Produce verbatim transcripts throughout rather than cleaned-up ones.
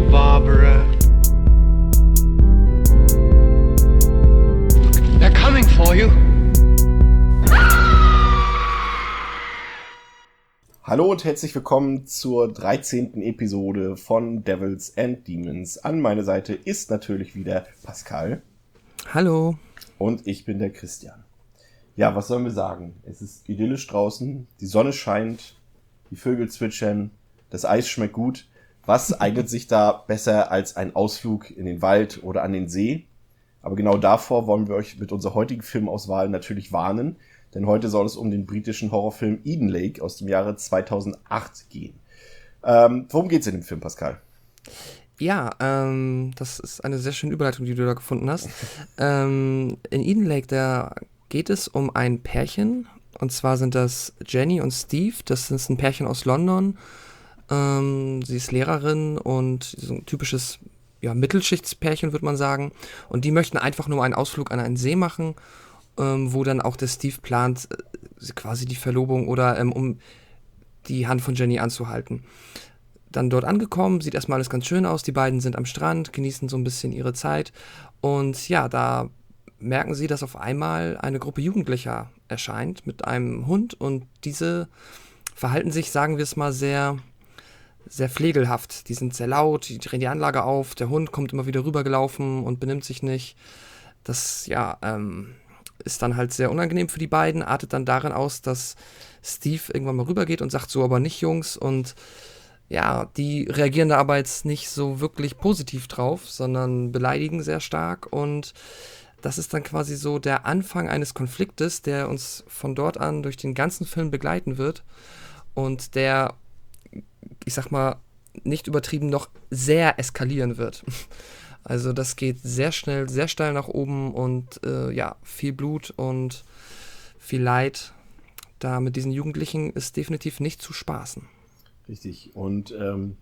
Barbara. They're coming for you. Hallo und herzlich willkommen zur dreizehnten Episode von Devils and Demons. An meiner Seite ist natürlich wieder Pascal. Hallo. Und ich bin der Christian. Ja, was sollen wir sagen? Es ist idyllisch draußen, die Sonne scheint, die Vögel zwitschern, das Eis schmeckt gut. Was eignet sich da besser als ein Ausflug in den Wald oder an den See? Aber genau davor wollen wir euch mit unserer heutigen Filmauswahl natürlich warnen. Denn heute soll es um den britischen Horrorfilm Eden Lake aus dem Jahre zweitausendacht gehen. Ähm, worum geht's in dem Film, Pascal? Ja, ähm, das ist eine sehr schöne Überleitung, die du da gefunden hast. ähm, in Eden Lake, da geht es um ein Pärchen. Und zwar sind das Jenny und Steve. Das ist ein Pärchen aus London. Ähm, sie ist Lehrerin und so ein typisches ja, Mittelschichtspärchen, würde man sagen. Und die möchten einfach nur einen Ausflug an einen See machen, ähm, wo dann auch der Steve plant, äh, quasi die Verlobung oder ähm, um die Hand von Jenny anzuhalten. Dann dort angekommen, sieht erstmal alles ganz schön aus. Die beiden sind am Strand, genießen so ein bisschen ihre Zeit. Und ja, da merken sie, dass auf einmal eine Gruppe Jugendlicher erscheint mit einem Hund. Und diese verhalten sich, sagen wir es mal, sehr, sehr pflegelhaft. Die sind sehr laut, die drehen die Anlage auf. Der Hund kommt immer wieder rübergelaufen und benimmt sich nicht. Das, ja, ähm... ist dann halt sehr unangenehm für die beiden, artet dann darin aus, dass Steve irgendwann mal rübergeht und sagt, so aber nicht, Jungs. Und ja, die reagieren da aber jetzt nicht so wirklich positiv drauf, sondern beleidigen sehr stark. Und das ist dann quasi so der Anfang eines Konfliktes, der uns von dort an durch den ganzen Film begleiten wird. Und der, ich sag mal, nicht übertrieben noch sehr eskalieren wird. Also das geht sehr schnell, sehr steil nach oben und äh, ja, viel Blut und viel Leid. Da mit diesen Jugendlichen ist definitiv nicht zu spaßen. Richtig. Und ähm,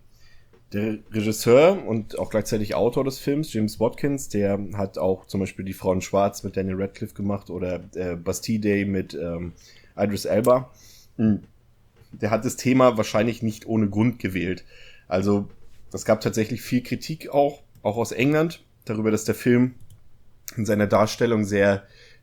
der Regisseur und auch gleichzeitig Autor des Films, James Watkins, der hat auch zum Beispiel Die Frau in Schwarz mit Daniel Radcliffe gemacht oder äh, Bastille Day mit ähm, Idris Elba. Mhm. Der hat das Thema wahrscheinlich nicht ohne Grund gewählt. Also es gab tatsächlich viel Kritik auch, auch aus England, darüber, dass der Film in seiner Darstellung sehr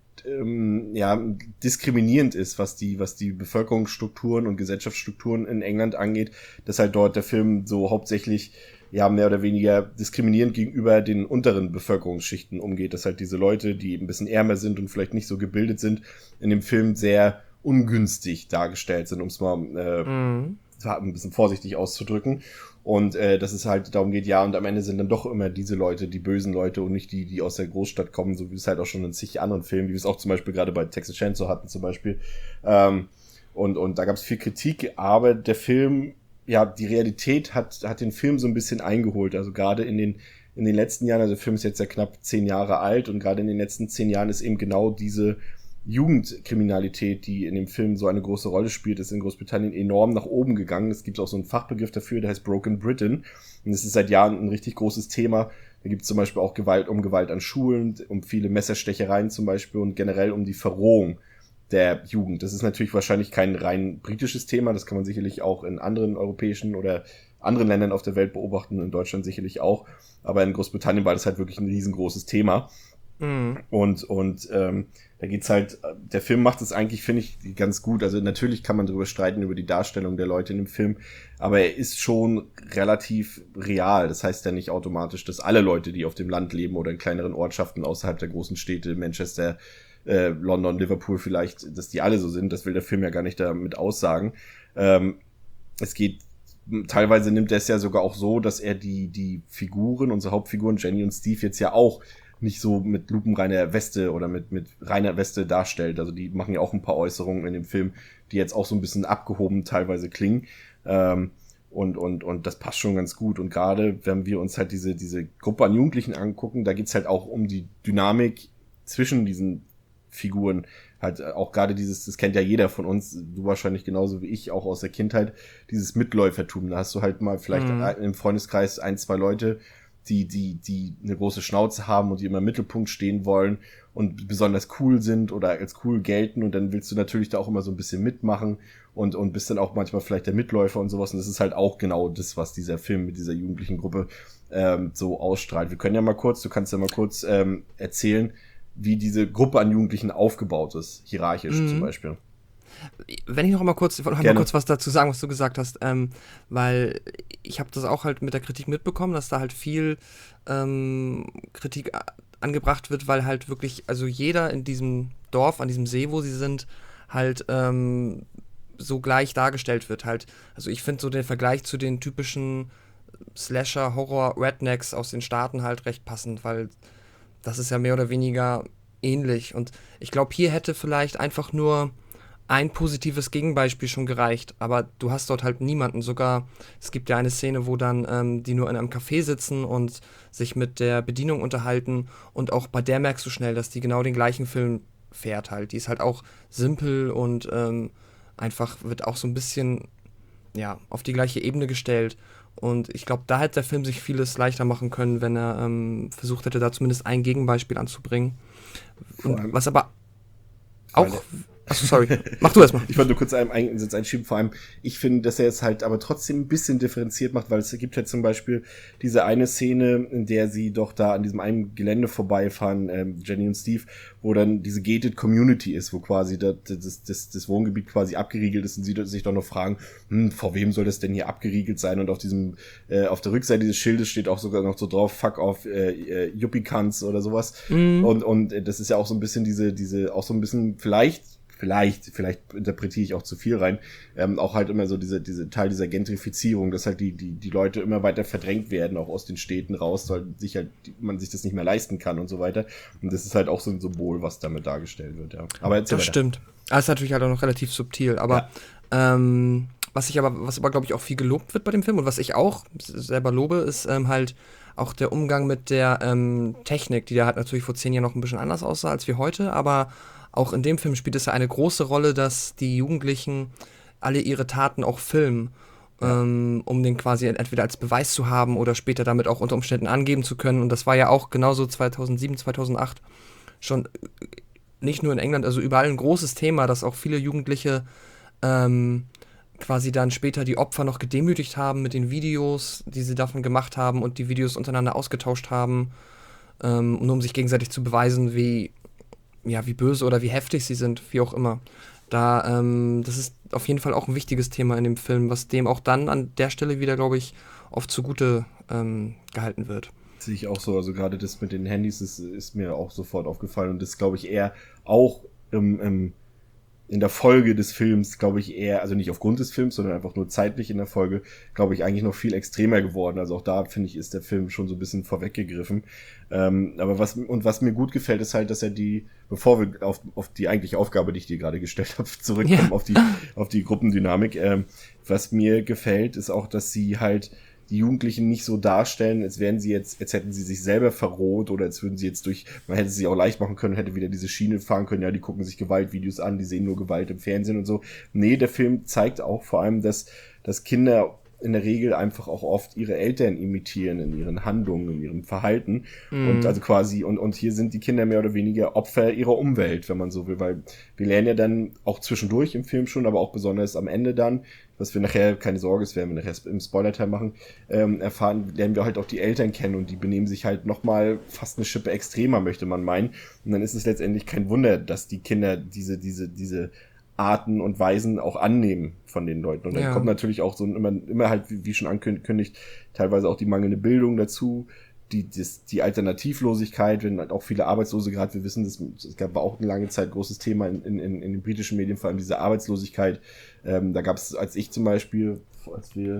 ähm, ja, diskriminierend ist, was die, was die Bevölkerungsstrukturen und Gesellschaftsstrukturen in England angeht, dass halt dort der Film so hauptsächlich ja mehr oder weniger diskriminierend gegenüber den unteren Bevölkerungsschichten umgeht, dass halt diese Leute, die ein bisschen ärmer sind und vielleicht nicht so gebildet sind, in dem Film sehr ungünstig dargestellt sind, um es mal äh, mhm. ein bisschen vorsichtig auszudrücken. Und äh, dass es halt darum geht, ja, und am Ende sind dann doch immer diese Leute, die bösen Leute und nicht die, die aus der Großstadt kommen, so wie es halt auch schon in zig anderen Filmen, wie wir es auch zum Beispiel gerade bei Texas Chainsaw hatten zum Beispiel. Ähm, und, und da gab es viel Kritik, aber der Film, ja, die Realität hat, hat den Film so ein bisschen eingeholt. Also gerade in den, in den letzten Jahren, also der Film ist jetzt ja knapp zehn Jahre alt und gerade in den letzten zehn Jahren ist eben genau diese Jugendkriminalität, die in dem Film so eine große Rolle spielt, ist in Großbritannien enorm nach oben gegangen. Es gibt auch so einen Fachbegriff dafür, der heißt Broken Britain. Und es ist seit Jahren ein richtig großes Thema. Da gibt es zum Beispiel auch Gewalt um Gewalt an Schulen, um viele Messerstechereien zum Beispiel und generell um die Verrohung der Jugend. Das ist natürlich wahrscheinlich kein rein britisches Thema. Das kann man sicherlich auch in anderen europäischen oder anderen Ländern auf der Welt beobachten, in Deutschland sicherlich auch. Aber in Großbritannien war das halt wirklich ein riesengroßes Thema. Mhm. Und, und ähm, da geht's halt, der Film macht es eigentlich, finde ich, ganz gut. Also natürlich kann man darüber streiten, über die Darstellung der Leute in dem Film, aber er ist schon relativ real. Das heißt ja nicht automatisch, dass alle Leute, die auf dem Land leben oder in kleineren Ortschaften außerhalb der großen Städte, Manchester, äh, London, Liverpool vielleicht, dass die alle so sind. Das will der Film ja gar nicht damit aussagen. Ähm, es geht teilweise nimmt er es ja sogar auch so, dass er die, die Figuren, unsere Hauptfiguren, Jenny und Steve, jetzt ja auch nicht so mit lupenreiner Weste oder mit, mit reiner Weste darstellt. Also die machen ja auch ein paar Äußerungen in dem Film, die jetzt auch so ein bisschen abgehoben teilweise klingen. Ähm, und, und, und das passt schon ganz gut. Und gerade, wenn wir uns halt diese, diese Gruppe an Jugendlichen angucken, da geht's halt auch um die Dynamik zwischen diesen Figuren. Halt auch gerade dieses, das kennt ja jeder von uns, du wahrscheinlich genauso wie ich, auch aus der Kindheit, dieses Mitläufertum. Da hast du halt mal vielleicht mhm. im Freundeskreis ein, zwei Leute, die, die, die eine große Schnauze haben und die immer im Mittelpunkt stehen wollen und besonders cool sind oder als cool gelten und dann willst du natürlich da auch immer so ein bisschen mitmachen und, und bist dann auch manchmal vielleicht der Mitläufer und sowas und das ist halt auch genau das, was dieser Film mit dieser jugendlichen Gruppe ähm, so ausstrahlt. Wir können ja mal kurz, du kannst ja mal kurz ähm, erzählen, wie diese Gruppe an Jugendlichen aufgebaut ist, hierarchisch mhm. zum Beispiel. Wenn ich noch mal kurz, ich wollte noch mal kurz was dazu sagen, was du gesagt hast, ähm, weil ich habe das auch halt mit der Kritik mitbekommen, dass da halt viel ähm, Kritik a- angebracht wird, weil halt wirklich, also jeder in diesem Dorf, an diesem See, wo sie sind, halt ähm, so gleich dargestellt wird halt. Also ich finde so den Vergleich zu den typischen Slasher, Horror, Rednecks aus den Staaten halt recht passend, weil das ist ja mehr oder weniger ähnlich und ich glaube, hier hätte vielleicht einfach nur ein positives Gegenbeispiel schon gereicht, aber du hast dort halt niemanden. Sogar, es gibt ja eine Szene, wo dann ähm, die nur in einem Café sitzen und sich mit der Bedienung unterhalten und auch bei der merkst du schnell, dass die genau den gleichen Film fährt halt. Die ist halt auch simpel und ähm, einfach wird auch so ein bisschen ja, auf die gleiche Ebene gestellt. Und ich glaube, da hätte der Film sich vieles leichter machen können, wenn er ähm, versucht hätte, da zumindest ein Gegenbeispiel anzubringen. Und was aber auch... Achso, sorry. Mach du erstmal. Ich wollte nur kurz einen Einsatz einschieben. Vor allem, ich finde, dass er es halt aber trotzdem ein bisschen differenziert macht, weil es gibt ja zum Beispiel diese eine Szene, in der sie doch da an diesem einen Gelände vorbeifahren, ähm, Jenny und Steve, wo dann diese gated Community ist, wo quasi das, das, das, das Wohngebiet quasi abgeriegelt ist und sie sich doch noch fragen, hm, vor wem soll das denn hier abgeriegelt sein? Und auf diesem, äh, auf der Rückseite dieses Schildes steht auch sogar noch so drauf, fuck off, äh, Yuppie-Cunts oder sowas. Mhm. Und, und das ist ja auch so ein bisschen diese, diese, auch so ein bisschen vielleicht Vielleicht, vielleicht interpretiere ich auch zu viel rein, ähm, auch halt immer so diese, diese Teil dieser Gentrifizierung, dass halt die, die, die Leute immer weiter verdrängt werden, auch aus den Städten raus, weil sich halt, man sich das nicht mehr leisten kann und so weiter. Und das ist halt auch so ein Symbol, was damit dargestellt wird, ja. Aber das weiter. Stimmt. Das ist natürlich halt auch noch relativ subtil, aber, ja. ähm, was ich aber, was aber, glaube ich, auch viel gelobt wird bei dem Film und was ich auch selber lobe, ist ähm, halt auch der Umgang mit der ähm, Technik, die da halt natürlich vor zehn Jahren noch ein bisschen anders aussah als wie heute, aber auch in dem Film spielt es ja eine große Rolle, dass die Jugendlichen alle ihre Taten auch filmen, ja. ähm, um den quasi entweder als Beweis zu haben oder später damit auch unter Umständen angeben zu können. Und das war ja auch genauso zweitausendsieben, zweitausendacht schon nicht nur in England, also überall ein großes Thema, dass auch viele Jugendliche ähm, quasi dann später die Opfer noch gedemütigt haben mit den Videos, die sie davon gemacht haben und die Videos untereinander ausgetauscht haben, ähm, nur um sich gegenseitig zu beweisen, wie ja, wie böse oder wie heftig sie sind, wie auch immer. Da, ähm, das ist auf jeden Fall auch ein wichtiges Thema in dem Film, was dem auch dann an der Stelle wieder, glaube ich, oft zugute ähm, gehalten wird. Sehe ich auch so, also gerade das mit den Handys ist, ist mir auch sofort aufgefallen und das glaube ich eher auch im, im in der Folge des Films, glaube ich, eher, also nicht aufgrund des Films, sondern einfach nur zeitlich in der Folge, glaube ich, eigentlich noch viel extremer geworden. Also auch da, finde ich, ist der Film schon so ein bisschen vorweggegriffen. Ähm, aber was, und was mir gut gefällt, ist halt, dass er die, bevor wir auf, auf die eigentliche Aufgabe, die ich dir gerade gestellt habe, zurückkommen, ja. auf die, auf die Gruppendynamik, ähm, was mir gefällt, ist auch, dass sie halt die Jugendlichen nicht so darstellen, als wären sie jetzt, als hätten sie sich selber verroht oder als würden sie jetzt durch, man hätte sie auch leicht machen können, hätte wieder diese Schiene fahren können, ja, die gucken sich Gewaltvideos an, die sehen nur Gewalt im Fernsehen und so. Nee, der Film zeigt auch vor allem, dass, dass Kinder in der Regel einfach auch oft ihre Eltern imitieren in ihren Handlungen, in ihrem Verhalten. Mm. Und also quasi, und, und hier sind die Kinder mehr oder weniger Opfer ihrer Umwelt, wenn man so will, weil wir lernen ja dann auch zwischendurch im Film schon, aber auch besonders am Ende dann, was wir nachher, keine Sorge, das werden wir nachher im Spoiler-Teil machen, ähm, erfahren, lernen wir halt auch die Eltern kennen und die benehmen sich halt nochmal fast eine Schippe extremer, möchte man meinen. Und dann ist es letztendlich kein Wunder, dass die Kinder diese, diese, diese Arten und Weisen auch annehmen von den Leuten. Und dann ja. kommt natürlich auch so immer, immer halt, wie, wie schon angekündigt, teilweise auch die mangelnde Bildung dazu, die, das, die Alternativlosigkeit, wenn halt auch viele Arbeitslose, gerade wir wissen, das, es gab war auch eine lange Zeit großes Thema in, in, in den britischen Medien, vor allem diese Arbeitslosigkeit. Ähm, da gab es, als ich zum Beispiel, als wir,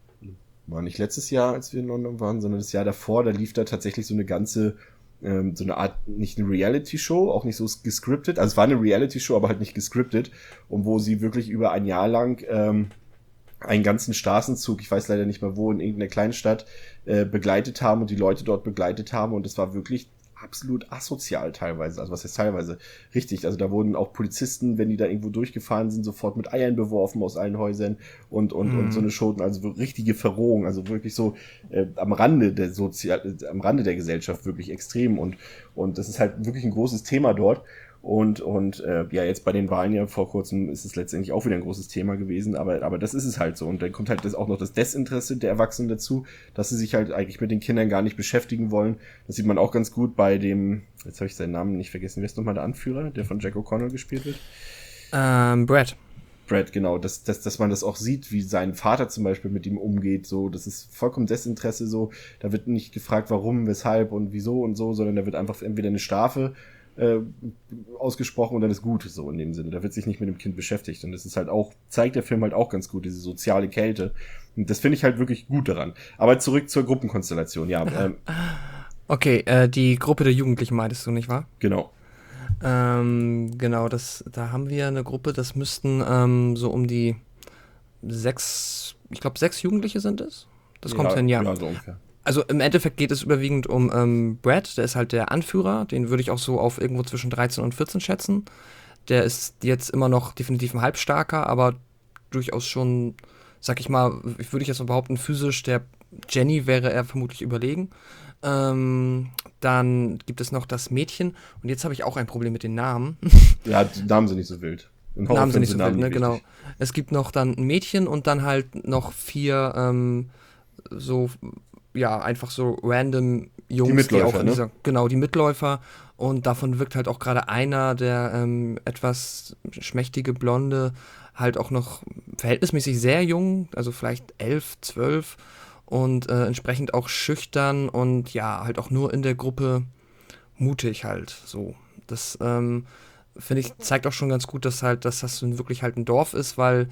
war nicht letztes Jahr, als wir in London waren, sondern das Jahr davor, da lief da tatsächlich so eine ganze so eine Art, nicht eine Reality-Show, auch nicht so gescriptet, also es war eine Reality-Show, aber halt nicht gescriptet, und wo sie wirklich über ein Jahr lang ähm, einen ganzen Straßenzug, ich weiß leider nicht mehr wo, in irgendeiner kleinen Stadt äh, begleitet haben und die Leute dort begleitet haben, und es war wirklich absolut asozial teilweise. Also was heißt teilweise? Richtig, also da wurden auch Polizisten, wenn die da irgendwo durchgefahren sind, sofort mit Eiern beworfen aus allen Häusern und und Mhm. und so eine Schoten, also so richtige Verrohung, also wirklich so äh, am Rande der Sozial äh, am Rande der Gesellschaft wirklich extrem und und das ist halt wirklich ein großes Thema dort. Und, und äh, ja, jetzt bei den Wahlen ja vor kurzem ist es letztendlich auch wieder ein großes Thema gewesen, aber, aber das ist es halt so. Und dann kommt halt das auch noch das Desinteresse der Erwachsenen dazu, dass sie sich halt eigentlich mit den Kindern gar nicht beschäftigen wollen. Das sieht man auch ganz gut bei dem, jetzt habe ich seinen Namen nicht vergessen, wer ist nochmal der Anführer, der von Jack O'Connell gespielt wird? Ähm, Brad. Brad, genau, dass, dass, dass man das auch sieht, wie sein Vater zum Beispiel mit ihm umgeht, so, das ist vollkommen Desinteresse, so, da wird nicht gefragt, warum, weshalb und wieso und so, sondern da wird einfach entweder eine Strafe äh, ausgesprochen und dann ist gut, so in dem Sinne, da wird sich nicht mit dem Kind beschäftigt und das ist halt auch, zeigt der Film halt auch ganz gut, diese soziale Kälte und das finde ich halt wirklich gut daran. Aber zurück zur Gruppenkonstellation, ja, ähm, Okay, äh, die Gruppe der Jugendlichen meintest du, nicht wahr? genau. Ähm, genau, das, da haben wir eine Gruppe, das müssten ähm, so um die sechs, ich glaube sechs Jugendliche sind es. Das kommt ja, hin, ja. Ja, so ungefähr. Also im Endeffekt geht es überwiegend um ähm, Brad, der ist halt der Anführer, den würde ich auch so auf irgendwo zwischen dreizehn und vierzehn schätzen. Der ist jetzt immer noch definitiv ein Halbstarker, aber durchaus schon, sag ich mal, ich würde ich jetzt mal behaupten, physisch, der Jenny wäre er vermutlich überlegen. Ähm, dann gibt es noch das Mädchen und jetzt habe ich auch ein Problem mit den Namen. Ja, die Namen sind nicht so wild. Im Namen sind nicht so Horrorfilm wild, ne, nicht genau. wichtig. Es gibt noch dann ein Mädchen und dann halt noch vier ähm, so, ja, einfach so random Jungs, die, Mitläufer, auch in ne? dieser, genau, die Mitläufer. Und davon wirkt halt auch gerade einer, der ähm, etwas schmächtige Blonde, halt auch noch verhältnismäßig sehr jung, also vielleicht elf, zwölf und äh, entsprechend auch schüchtern und ja, halt auch nur in der Gruppe mutig halt so. Das ähm, finde ich, zeigt auch schon ganz gut, dass halt, dass das so wirklich halt ein Dorf ist, weil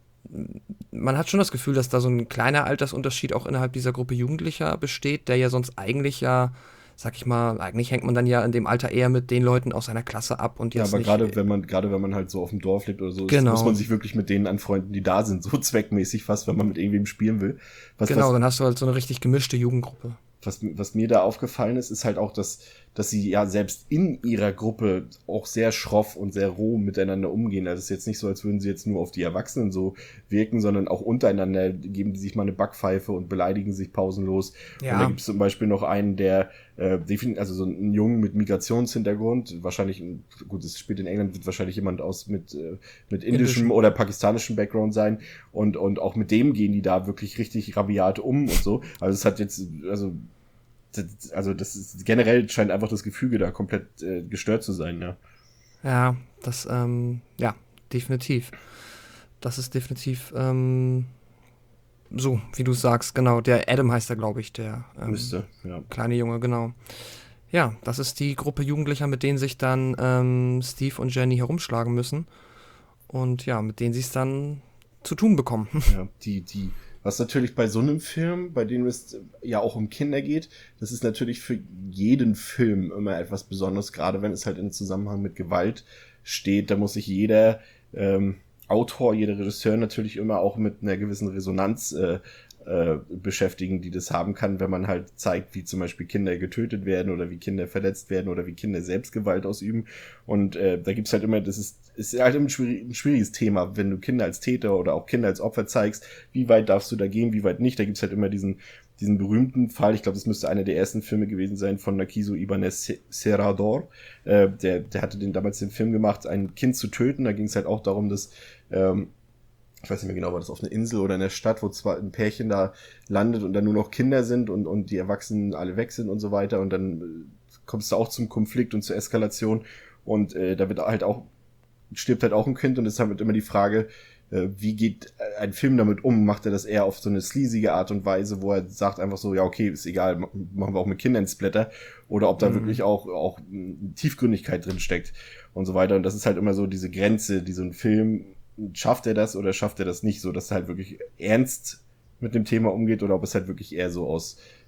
man hat schon das Gefühl, dass da so ein kleiner Altersunterschied auch innerhalb dieser Gruppe Jugendlicher besteht, der ja sonst eigentlich ja, sag ich mal, eigentlich hängt man dann ja in dem Alter eher mit den Leuten aus seiner Klasse ab und Ja, jetzt aber nicht. gerade wenn man, gerade wenn man halt so auf dem Dorf lebt oder so, ist, Genau. muss man sich wirklich mit denen anfreunden, die da sind, so zweckmäßig fast, wenn man mit irgendwem spielen will. Was, Genau, was, dann hast du halt so eine richtig gemischte Jugendgruppe. was, was mir da aufgefallen ist, ist halt auch, dass, dass sie ja selbst in ihrer Gruppe auch sehr schroff und sehr roh miteinander umgehen. Also es ist jetzt nicht so, als würden sie jetzt nur auf die Erwachsenen so wirken, sondern auch untereinander geben die sich mal eine Backpfeife und beleidigen sich pausenlos. Ja. Und da gibt es zum Beispiel noch einen, der, äh, defin- also so einen Jungen mit Migrationshintergrund, wahrscheinlich, gut, es spielt in England, wird wahrscheinlich jemand aus mit, äh, mit indischem Indischem. oder pakistanischem Background sein. Und, und auch mit dem gehen die da wirklich richtig rabiat um und so. Also es hat jetzt, also das- also das ist generell scheint einfach das Gefüge da komplett äh, gestört zu sein, ja. Ja, das, ähm, ja, definitiv. Das ist definitiv, ähm, so, wie du sagst, genau. Der Adam heißt er, glaube ich, der ähm, Müsste, ja. kleine Junge, genau. Ja, das ist die Gruppe Jugendlicher, mit denen sich dann ähm, Steve und Jenny herumschlagen müssen. Und ja, mit denen sie es dann zu tun bekommen. Ja, die, die, was natürlich bei so einem Film, bei dem es ja auch um Kinder geht, das ist natürlich für jeden Film immer etwas Besonderes, gerade wenn es halt in Zusammenhang mit Gewalt steht. Da muss sich jeder ähm, Autor, jeder Regisseur natürlich immer auch mit einer gewissen Resonanz äh, äh, beschäftigen, die das haben kann, wenn man halt zeigt, wie zum Beispiel Kinder getötet werden oder wie Kinder verletzt werden oder wie Kinder selbst Gewalt ausüben. Und äh, da gibt's halt immer, das ist, ist halt immer ein, schwierig, ein schwieriges Thema, wenn du Kinder als Täter oder auch Kinder als Opfer zeigst, wie weit darfst du da gehen, wie weit nicht. Da gibt's halt immer diesen diesen berühmten Fall, ich glaube, das müsste einer der ersten Filme gewesen sein von Narciso Ibáñez Serrador. Äh, der, der hatte den damals den Film gemacht, ein Kind zu töten. Da ging es halt auch darum, dass ähm, ich weiß nicht mehr genau, war das auf einer Insel oder in der Stadt, wo zwar ein Pärchen da landet und dann nur noch Kinder sind und, und die Erwachsenen alle weg sind und so weiter und dann äh, kommst du auch zum Konflikt und zur Eskalation und äh, da wird halt auch, stirbt halt auch ein Kind und deshalb wird immer die Frage, äh, wie geht ein Film damit um? Macht er das eher auf so eine sleazige Art und Weise, wo er sagt einfach so, ja okay, ist egal, machen wir auch mit Kindern Splatter oder ob da Mhm. wirklich auch, auch Tiefgründigkeit drin steckt und so weiter und das ist halt immer so diese Grenze, die so ein Film schafft er das oder schafft er das nicht, so dass er halt wirklich ernst mit dem Thema umgeht oder ob es halt wirklich eher so aus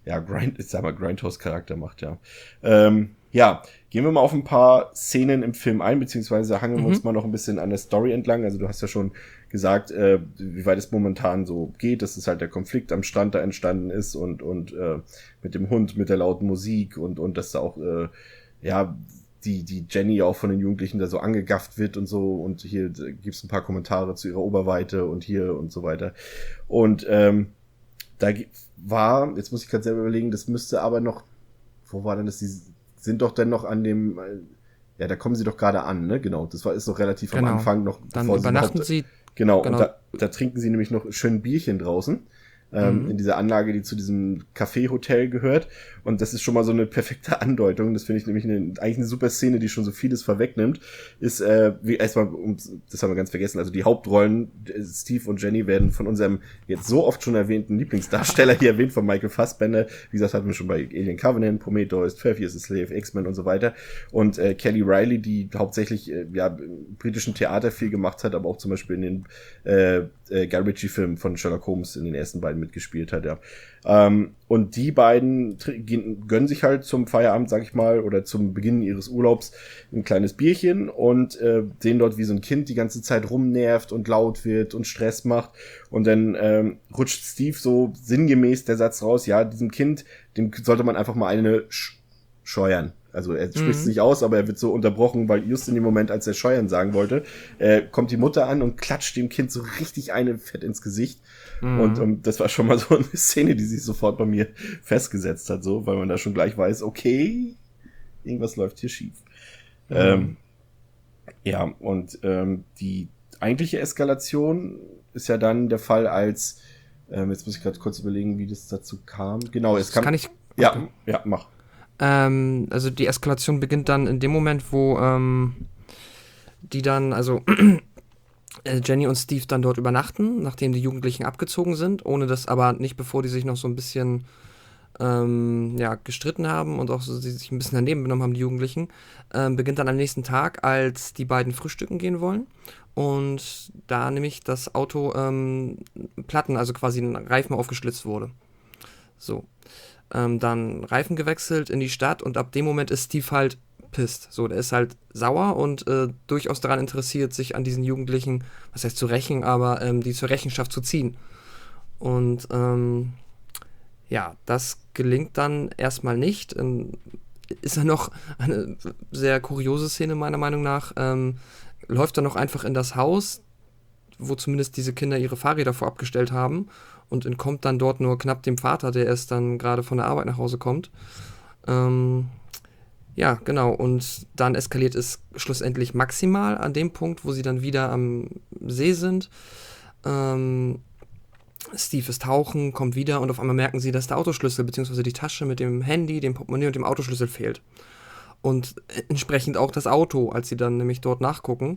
ja, Grind, ich sag mal, Grindhouse-Charakter macht, ja. Ähm, ja, gehen wir mal auf ein paar Szenen im Film ein, beziehungsweise hangeln wir Mhm. uns mal noch ein bisschen an der Story entlang. Also du hast ja schon gesagt, äh, wie weit es momentan so geht, dass es halt der Konflikt am Strand da entstanden ist und und äh, mit dem Hund, mit der lauten Musik und und dass da auch äh, ja die die Jenny auch von den Jugendlichen da so angegafft wird und so, und hier gibt's ein paar Kommentare zu ihrer Oberweite und hier und so weiter. Und ähm, da gi- war, jetzt muss ich gerade selber überlegen, das müsste aber noch, wo war denn das? Die sind doch dann noch an dem, äh, ja, da kommen sie doch gerade an, ne? Genau, das war ist doch relativ am Genau. Anfang noch, Dann bevor sie übernachten überhaupt, sie, genau, und genau. da, da trinken sie nämlich noch schön ein Bierchen draußen. Ähm, Mhm. in dieser Anlage, die zu diesem Café-Hotel gehört. Und das ist schon mal so eine perfekte Andeutung. Das finde ich nämlich eine, eigentlich eine super Szene, die schon so vieles vorwegnimmt. Ist, äh, wie erstmal, um, das haben wir ganz vergessen, also die Hauptrollen, äh, Steve und Jenny, werden von unserem jetzt so oft schon erwähnten Lieblingsdarsteller hier erwähnt, von Michael Fassbender. Wie gesagt, hatten wir schon bei Alien Covenant, Prometheus, zwölf Years a Slave, X-Men und so weiter. Und äh, Kelly Reilly, die hauptsächlich äh, ja, im britischen Theater viel gemacht hat, aber auch zum Beispiel in den äh, äh, Guy Ritchie-Filmen von Sherlock Holmes in den ersten beiden mitgespielt hat, ja. Ähm, und die beiden tr- gehen- gönnen sich halt zum Feierabend, sag ich mal, oder zum Beginn ihres Urlaubs ein kleines Bierchen und äh, sehen dort, wie so ein Kind die ganze Zeit rumnervt und laut wird und Stress macht. Und dann ähm, rutscht Steve so sinngemäß der Satz raus, ja, diesem Kind, dem sollte man einfach mal eine sch- scheuern. Also er spricht es Mhm. nicht aus, aber er wird so unterbrochen, weil just in dem Moment, als er scheuern sagen wollte, äh, kommt die Mutter an und klatscht dem Kind so richtig eine fett ins Gesicht. Mhm. Und um, das war schon mal so eine Szene, die sich sofort bei mir festgesetzt hat, so, weil man da schon gleich weiß, okay, irgendwas läuft hier schief. Mhm. Ähm, ja, und ähm, die eigentliche Eskalation ist ja dann der Fall, als, ähm, jetzt muss ich gerade kurz überlegen, wie das dazu kam. Genau, es Das kam. kann ich. Ja, Okay. ja, mach. Ähm, also die Eskalation beginnt dann in dem Moment, wo ähm, die dann, also äh, Jenny und Steve dann dort übernachten, nachdem die Jugendlichen abgezogen sind, ohne das aber nicht, bevor die sich noch so ein bisschen ähm, ja, gestritten haben und auch so, sie sich ein bisschen daneben benommen haben, die Jugendlichen, ähm, beginnt dann am nächsten Tag, als die beiden frühstücken gehen wollen. Und da nämlich das Auto ähm, Platten, also quasi ein Reifen aufgeschlitzt wurde. So. Ähm, dann Reifen gewechselt in die Stadt und ab dem Moment ist Steve halt pisst. So, der ist halt sauer und äh, durchaus daran interessiert, sich an diesen Jugendlichen, was heißt zu rächen, aber ähm, die zur Rechenschaft zu ziehen. Und ähm, ja, das gelingt dann erstmal nicht. Ähm, ist dann noch eine sehr kuriose Szene meiner Meinung nach. Ähm, läuft dann noch einfach in das Haus, wo zumindest diese Kinder ihre Fahrräder vorab gestellt haben und entkommt dann dort nur knapp dem Vater, der erst dann gerade von der Arbeit nach Hause kommt. Ähm, ja, genau. Und dann eskaliert es schlussendlich maximal an dem Punkt, wo sie dann wieder am See sind. Ähm, Steve ist tauchen, kommt wieder und auf einmal merken sie, dass der Autoschlüssel bzw. die Tasche mit dem Handy, dem Portemonnaie und dem Autoschlüssel fehlt. Und entsprechend auch das Auto, als sie dann nämlich dort nachgucken.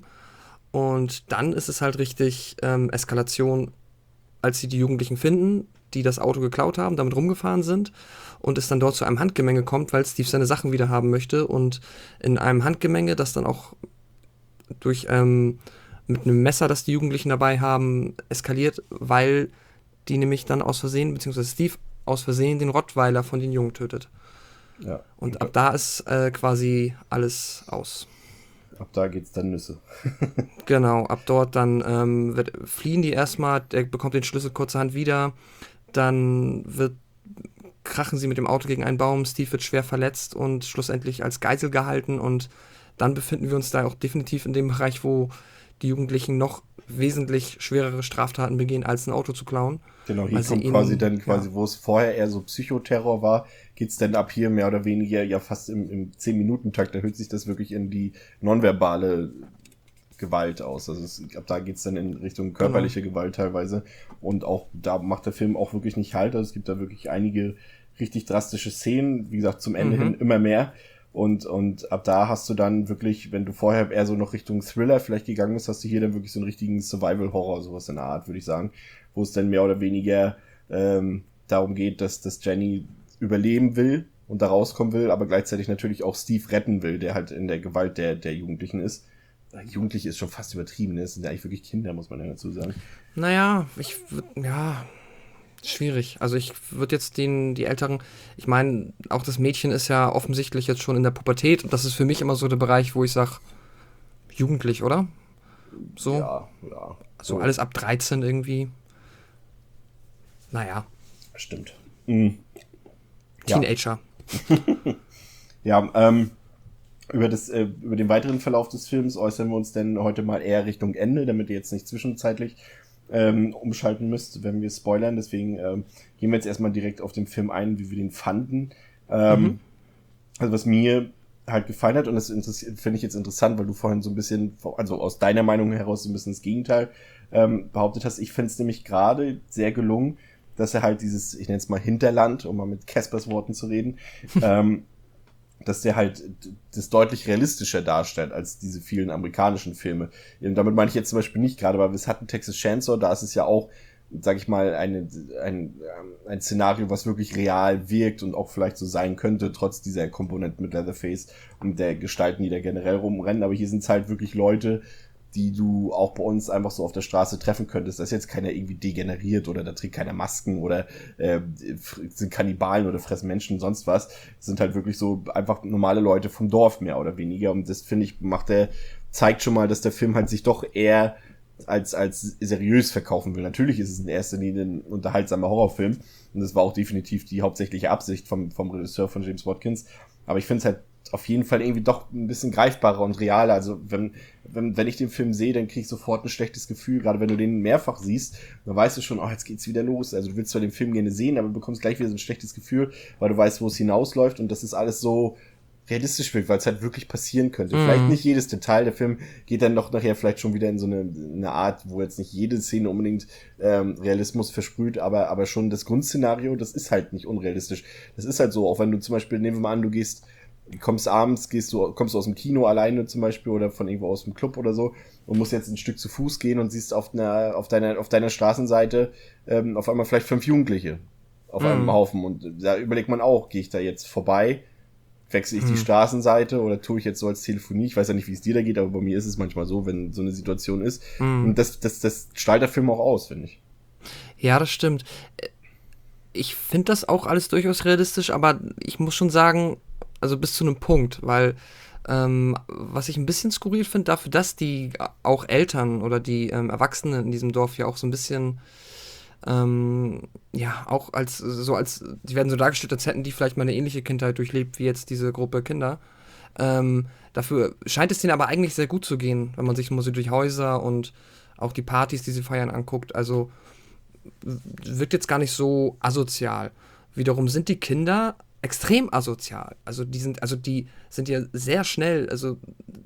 Und dann ist es halt richtig ähm, Eskalation, als sie die Jugendlichen finden, die das Auto geklaut haben, damit rumgefahren sind und es dann dort zu einem Handgemenge kommt, weil Steve seine Sachen wieder haben möchte und in einem Handgemenge, das dann auch durch ähm, mit einem Messer, das die Jugendlichen dabei haben, eskaliert, weil die nämlich dann aus Versehen, beziehungsweise Steve aus Versehen den Rottweiler von den Jungen tötet. Ja. Und ab da ist äh, quasi alles aus. Ab da geht's dann Nüsse. Genau, ab dort dann ähm, wird, fliehen die erstmal, der bekommt den Schlüssel kurzerhand wieder, dann wird, krachen sie mit dem Auto gegen einen Baum, Steve wird schwer verletzt und schlussendlich als Geisel gehalten und dann befinden wir uns da auch definitiv in dem Bereich, wo die Jugendlichen noch wesentlich schwerere Straftaten begehen, als ein Auto zu klauen. Genau, hier Weil sie kommt ihn- quasi dann quasi, ja. wo es vorher eher so Psychoterror war, geht's dann ab hier mehr oder weniger ja fast im, im zehn-Minuten-Takt, da hört sich das wirklich in die nonverbale Gewalt aus. Also es, ab da geht's dann in Richtung körperliche Gewalt teilweise. Und auch da macht der Film auch wirklich nicht Halt. Also es gibt da wirklich einige richtig drastische Szenen, wie gesagt, zum Ende Mhm. hin immer mehr. Und, und ab da hast du dann wirklich, wenn du vorher eher so noch Richtung Thriller vielleicht gegangen bist, hast du hier dann wirklich so einen richtigen Survival-Horror, sowas in der Art, würde ich sagen. Wo es dann mehr oder weniger ähm, darum geht, dass, dass Jenny überleben will und da rauskommen will, aber gleichzeitig natürlich auch Steve retten will, der halt in der Gewalt der, der Jugendlichen ist. Jugendliche ist schon fast übertrieben, ne? Das sind ja eigentlich wirklich Kinder, muss man ja dazu sagen. Naja, ich würd, ja, Schwierig. Also ich würde jetzt den, die Älteren, ich meine, auch das Mädchen ist ja offensichtlich jetzt schon in der Pubertät und das ist für mich immer so der Bereich, wo ich sage, jugendlich, oder? So, Ja, ja. so alles ab dreizehn irgendwie. Naja, Stimmt. Mhm. Ja. Teenager. Ja, ähm, über, das, äh, über den weiteren Verlauf des Films äußern wir uns dann heute mal eher Richtung Ende, damit ihr jetzt nicht zwischenzeitlich ähm, umschalten müsst, wenn wir spoilern. Deswegen ähm, gehen wir jetzt erstmal direkt auf den Film ein, wie wir den fanden. Ähm, Mhm. Also was mir halt gefallen hat, und das interessiert- finde ich jetzt interessant, weil du vorhin so ein bisschen, also aus deiner Meinung heraus so ein bisschen das Gegenteil ähm, behauptet hast. Ich finde es nämlich gerade sehr gelungen, dass er halt dieses, ich nenne es mal Hinterland, um mal mit Caspers Worten zu reden, ähm, dass der halt das deutlich realistischer darstellt als diese vielen amerikanischen Filme. Und damit meine ich jetzt zum Beispiel nicht gerade, weil wir es hatten Texas Chainsaw, da ist es ja auch, sag ich mal, eine, ein, ein Szenario, was wirklich real wirkt und auch vielleicht so sein könnte, trotz dieser Komponenten mit Leatherface und der Gestalten, die da generell rumrennen. Aber hier sind es halt wirklich Leute, die du auch bei uns einfach so auf der Straße treffen könntest. Da ist jetzt keiner irgendwie degeneriert oder da trägt keiner Masken oder äh, sind Kannibalen oder fressen Menschen und sonst was. Das sind halt wirklich so einfach normale Leute vom Dorf, mehr oder weniger. Und das, finde ich, macht der, zeigt schon mal, dass der Film halt sich doch eher als, als seriös verkaufen will. Natürlich ist es in erster Linie ein unterhaltsamer Horrorfilm. Und das war auch definitiv die hauptsächliche Absicht vom, vom Regisseur von James Watkins. Aber ich finde es halt auf jeden Fall irgendwie doch ein bisschen greifbarer und realer. Also wenn, wenn, wenn ich den Film sehe, dann kriege ich sofort ein schlechtes Gefühl. Gerade wenn du den mehrfach siehst, dann weißt du schon, oh, jetzt geht's wieder los. Also du willst zwar den Film gerne sehen, aber du bekommst gleich wieder so ein schlechtes Gefühl, weil du weißt, wo es hinausläuft. Und das ist alles so realistisch wirkt, weil es halt wirklich passieren könnte. Mhm. Vielleicht nicht jedes Detail. Der Film geht dann doch nachher vielleicht schon wieder in so eine, eine Art, wo jetzt nicht jede Szene unbedingt ähm, Realismus versprüht, aber, aber schon das Grundszenario, das ist halt nicht unrealistisch. Das ist halt so, auch wenn du zum Beispiel, nehmen wir mal an, du gehst kommst abends, gehst du, kommst du aus dem Kino alleine zum Beispiel oder von irgendwo aus dem Club oder so und musst jetzt ein Stück zu Fuß gehen und siehst auf einer, auf deiner, auf deiner Straßenseite ähm, auf einmal vielleicht fünf Jugendliche auf Mhm. einem Haufen und da überlegt man auch, gehe ich da jetzt vorbei, wechsle ich die Mhm. Straßenseite oder tue ich jetzt so als Telefonie? Ich weiß ja nicht, wie es dir da geht, aber bei mir ist es manchmal so, wenn so eine Situation ist. Mhm. Und das, das, das strahlt der Film auch aus, finde ich. Ja, das stimmt. Ich finde das auch alles durchaus realistisch, aber ich muss schon sagen, also bis zu einem Punkt, weil ähm, was ich ein bisschen skurril finde, dafür, dass die auch Eltern oder die ähm, Erwachsenen in diesem Dorf ja auch so ein bisschen, ähm, ja, auch als, so als, die werden so dargestellt, als hätten die vielleicht mal eine ähnliche Kindheit durchlebt wie jetzt diese Gruppe Kinder. Ähm, dafür scheint es denen aber eigentlich sehr gut zu gehen, wenn man sich mal so durch Häuser und auch die Partys, die sie feiern, anguckt. Also wirkt jetzt gar nicht so asozial. Wiederum sind die Kinder extrem asozial. Also die sind, also die sind ja sehr schnell, also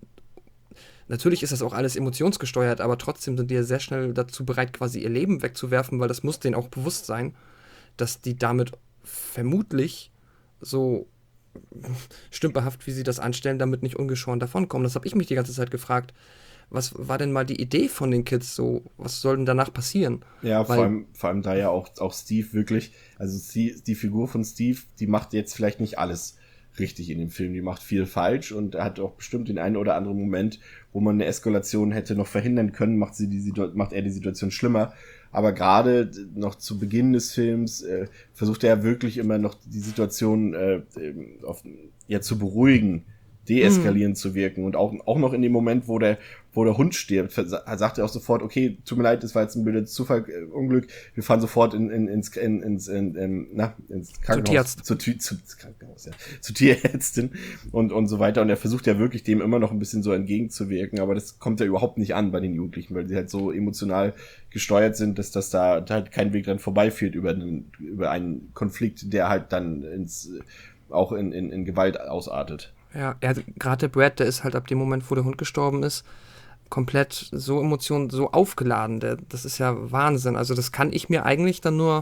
natürlich ist das auch alles emotionsgesteuert, aber trotzdem sind die ja sehr schnell dazu bereit, quasi ihr Leben wegzuwerfen, weil das muss denen auch bewusst sein, dass die damit vermutlich so stümperhaft, wie sie das anstellen, damit nicht ungeschoren davonkommen. Das habe ich mich die ganze Zeit gefragt. Was war denn mal die Idee von den Kids so? Was soll denn danach passieren? Ja, vor Weil- allem, vor allem da ja auch, auch Steve wirklich, also die, die Figur von Steve, die macht jetzt vielleicht nicht alles richtig in dem Film, die macht viel falsch und er hat auch bestimmt den einen oder anderen Moment, wo man eine Eskalation hätte noch verhindern können, macht sie die Situ- macht er die Situation schlimmer. Aber gerade noch zu Beginn des Films äh, versucht er wirklich immer noch die Situation äh, ähm, auf, ja, zu beruhigen, deeskalierend zu wirken und auch, auch noch in dem Moment, wo der, wo der Hund stirbt, vers- sagt er auch sofort, okay, tut mir leid, das war jetzt ein blödes Zufall, äh, Unglück, wir fahren sofort in, in, ins, in, ins, in, in, na, ins Krankenhaus. Tierarzt. Zu, Tü- zu, zu Krankenhaus, ja. Zu Tierärztin und, und so weiter. Und er versucht ja wirklich dem immer noch ein bisschen so entgegenzuwirken, aber das kommt ja überhaupt nicht an bei den Jugendlichen, weil die halt so emotional gesteuert sind, dass das da halt kein Weg dran vorbeiführt über einen, über einen Konflikt, der halt dann ins, auch in, in, in Gewalt ausartet. Ja, er, gerade der Brad, der ist halt ab dem Moment, wo der Hund gestorben ist, komplett so Emotionen, so aufgeladen. Der, das ist ja Wahnsinn. Also das kann ich mir eigentlich dann nur,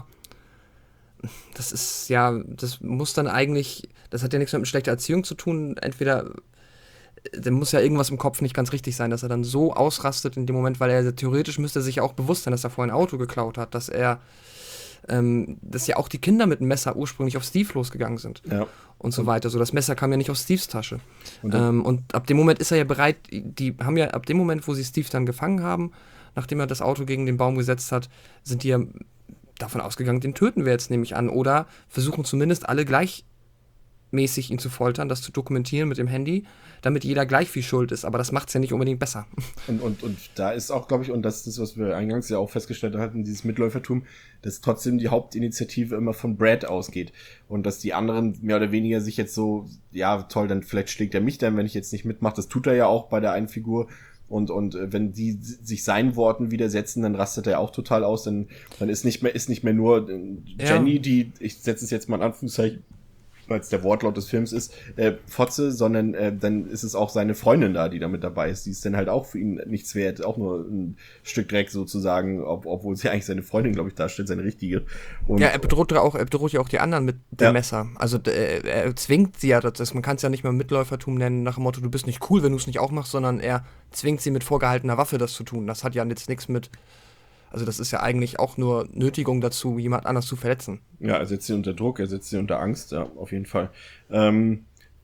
das ist ja, das muss dann eigentlich, das hat ja nichts mit schlechter Erziehung zu tun. Entweder, der muss ja irgendwas im Kopf nicht ganz richtig sein, dass er dann so ausrastet in dem Moment, weil er theoretisch müsste sich ja auch bewusst sein, dass er vorhin ein Auto geklaut hat, dass er, ähm, dass ja auch die Kinder mit dem Messer ursprünglich auf Steve losgegangen sind. Ja. Und so weiter. So, das Messer kam ja nicht aus Steves Tasche. Und dann- ähm, und ab dem Moment ist er ja bereit, die haben ja, ab dem Moment, wo sie Steve dann gefangen haben, nachdem er das Auto gegen den Baum gesetzt hat, sind die ja davon ausgegangen, den töten wir jetzt, nehme ich an. Oder versuchen zumindest alle gleichmäßig ihn zu foltern, das zu dokumentieren mit dem Handy, damit jeder gleich viel schuld ist. Aber das macht es ja nicht unbedingt besser. Und, und, und da ist auch, glaube ich, und das ist das, was wir eingangs ja auch festgestellt hatten, dieses Mitläufertum, dass trotzdem die Hauptinitiative immer von Brad ausgeht. Und dass die anderen mehr oder weniger sich jetzt so, ja, toll, dann vielleicht schlägt er mich dann, wenn ich jetzt nicht mitmache. Das tut er ja auch bei der einen Figur. Und, und wenn die sich seinen Worten widersetzen, dann rastet er auch total aus. Dann, dann ist nicht mehr, ist nicht mehr nur Jenny, ja. die, ich setze es jetzt mal in Anführungszeichen, weil es der Wortlaut des Films ist, äh, Fotze, sondern äh, dann ist es auch seine Freundin da, die da mit dabei ist. Die ist dann halt auch für ihn nichts wert, auch nur ein Stück Dreck sozusagen, ob, obwohl sie eigentlich seine Freundin, glaube ich, darstellt, seine richtige. Und ja, er bedroht auch, er bedroht ja auch die anderen mit dem ja. Messer. Also er, er zwingt sie ja, das, man kann es ja nicht mehr Mitläufertum nennen, nach dem Motto, du bist nicht cool, wenn du es nicht auch machst, sondern er zwingt sie mit vorgehaltener Waffe, das zu tun. Das hat ja jetzt nichts mit, also das ist ja eigentlich auch nur Nötigung dazu, jemand anders zu verletzen. Ja, er setzt sie unter Druck, er setzt sie unter Angst, ja, auf jeden Fall. Ähm,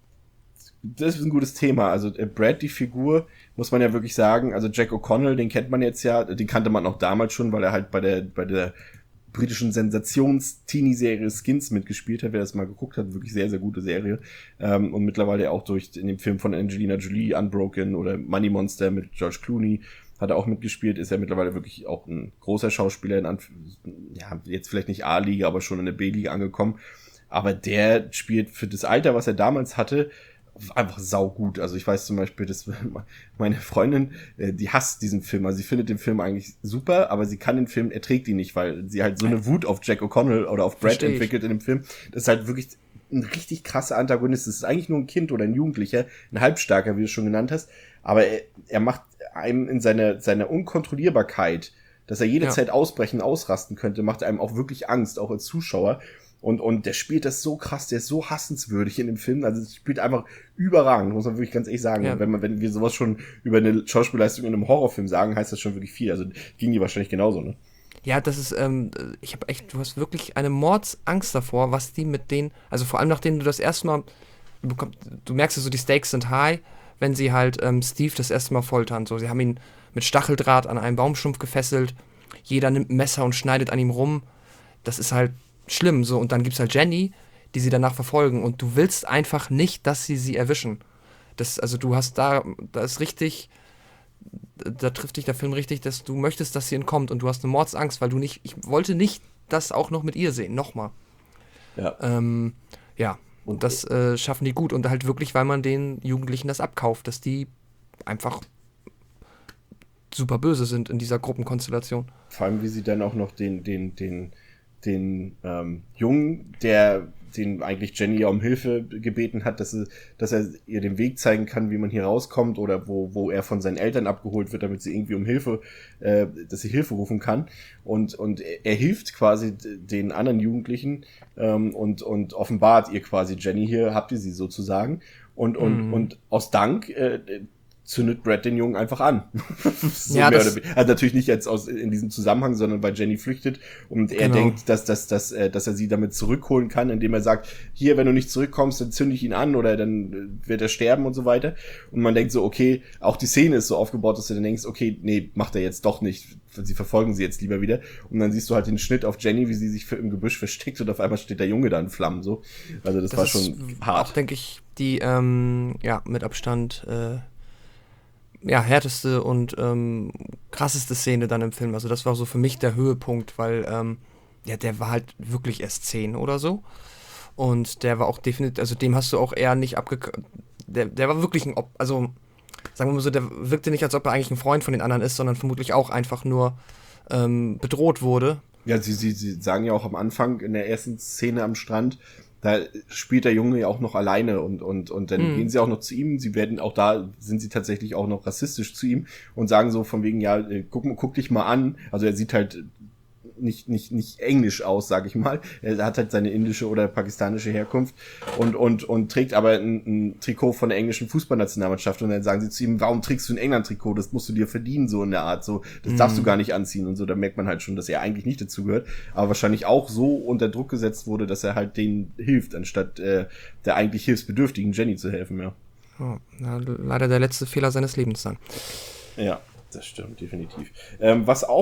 das ist ein gutes Thema. Also äh, Brad, die Figur, muss man ja wirklich sagen, also Jack O'Connell, den kennt man jetzt ja, den kannte man auch damals schon, weil er halt bei der bei der britischen Sensations-Teenie-Serie Skins mitgespielt hat. Wer das mal geguckt hat, wirklich sehr, sehr gute Serie. Ähm, und mittlerweile auch durch in dem Film von Angelina Jolie, Unbroken oder Money Monster mit George Clooney, hat er auch mitgespielt, ist ja mittlerweile wirklich auch ein großer Schauspieler, in Anf- ja, jetzt vielleicht nicht A-Liga, aber schon in der B-Liga angekommen. Aber der spielt für das Alter, was er damals hatte, einfach saugut. Also ich weiß zum Beispiel, dass meine Freundin, die hasst diesen Film. Also sie findet den Film eigentlich super, aber sie kann den Film, erträgt ihn nicht, weil sie halt so eine Wut auf Jack O'Connell oder auf Brad Versteh ich. entwickelt in dem Film. Das ist halt wirklich ein richtig krasser Antagonist. Das ist eigentlich nur ein Kind oder ein Jugendlicher, ein Halbstarker, wie du es schon genannt hast. Aber er, er macht einem in seiner seiner Unkontrollierbarkeit, dass er jederzeit ja. ausbrechen, ausrasten könnte, macht einem auch wirklich Angst, auch als Zuschauer. Und und der spielt das so krass, der ist so hassenswürdig in dem Film. Also es spielt einfach überragend, muss man wirklich ganz ehrlich sagen. Ja. Wenn man, wenn wir sowas schon über eine Schauspielleistung in einem Horrorfilm sagen, heißt das schon wirklich viel. Also ging die wahrscheinlich genauso, ne? Ja, das ist, ähm, ich habe echt, du hast wirklich eine Mordsangst davor, was die mit denen, also vor allem nachdem du das erste Mal, du, bekommst, du merkst ja so, die Stakes sind high, wenn sie halt ähm, Steve das erste Mal foltern. So, sie haben ihn mit Stacheldraht an einen Baumstumpf gefesselt, jeder nimmt ein Messer und schneidet an ihm rum. Das ist halt schlimm. So, und dann gibt's halt Jenny, die sie danach verfolgen. Und du willst einfach nicht, dass sie sie erwischen. Das, also du hast da, da ist richtig, da trifft dich der Film richtig, dass du möchtest, dass sie entkommt. Und du hast eine Mordsangst, weil du nicht, ich wollte nicht das auch noch mit ihr sehen. Nochmal. Ja. Ähm, ja. Und das äh, schaffen die gut. Und halt wirklich, weil man den Jugendlichen das abkauft, dass die einfach super böse sind in dieser Gruppenkonstellation. Vor allem, wie sie dann auch noch den, den, den, den ähm, Jungen, der den eigentlich Jenny ja um Hilfe gebeten hat, dass, sie, dass er ihr den Weg zeigen kann, wie man hier rauskommt oder wo, wo er von seinen Eltern abgeholt wird, damit sie irgendwie um Hilfe, äh, dass sie Hilfe rufen kann. Und, und er, er hilft quasi den anderen Jugendlichen ähm, und, und offenbart ihr quasi, Jenny, hier habt ihr sie sozusagen. Und, und, mhm. und aus Dank äh, zündet Brad den Jungen einfach an. so ja, mehr das, oder also natürlich nicht jetzt aus in diesem Zusammenhang, sondern weil Jenny flüchtet und er genau. denkt, dass, dass, dass, äh, dass er sie damit zurückholen kann, indem er sagt, hier, wenn du nicht zurückkommst, dann zünde ich ihn an oder dann wird er sterben und so weiter. Und man denkt so, okay, auch die Szene ist so aufgebaut, dass du dann denkst, okay, nee, macht er jetzt doch nicht. Sie verfolgen sie jetzt lieber wieder. Und dann siehst du halt den Schnitt auf Jenny, wie sie sich für, im Gebüsch versteckt und auf einmal steht der Junge da in Flammen. So. Also das, das war schon hart. Auch, denke ich, die, ähm, ja, mit Abstand, äh, ja, härteste und ähm, krasseste Szene dann im Film. Also das war so für mich der Höhepunkt, weil ähm, ja, der war halt wirklich erst zehn oder so. Und der war auch definitiv, also dem hast du auch eher nicht abge... Der, der war wirklich ein... Op- also, sagen wir mal so, der wirkte nicht, als ob er eigentlich ein Freund von den anderen ist, sondern vermutlich auch einfach nur ähm, bedroht wurde. Ja, sie, sie, sie sagen ja auch am Anfang in der ersten Szene am Strand, da spielt der Junge ja auch noch alleine und und und dann mhm. gehen sie auch noch zu ihm. Sie werden auch da, sind sie tatsächlich auch noch rassistisch zu ihm und sagen so von wegen, ja, guck, guck dich mal an. Also er sieht halt nicht nicht nicht englisch aus, sag ich mal. Er hat halt seine indische oder pakistanische Herkunft und und und trägt aber ein, ein Trikot von der englischen Fußballnationalmannschaft und dann sagen sie zu ihm, warum trägst du ein England-Trikot? Das musst du dir verdienen, so in der Art, so das mhm. darfst du gar nicht anziehen und so. Da merkt man halt schon, dass er eigentlich nicht dazugehört, aber wahrscheinlich auch so unter Druck gesetzt wurde, dass er halt denen hilft, anstatt äh, der eigentlich hilfsbedürftigen Jenny zu helfen, ja. Oh, na, leider der letzte Fehler seines Lebens dann. Ja, das stimmt, definitiv. Ähm, was auch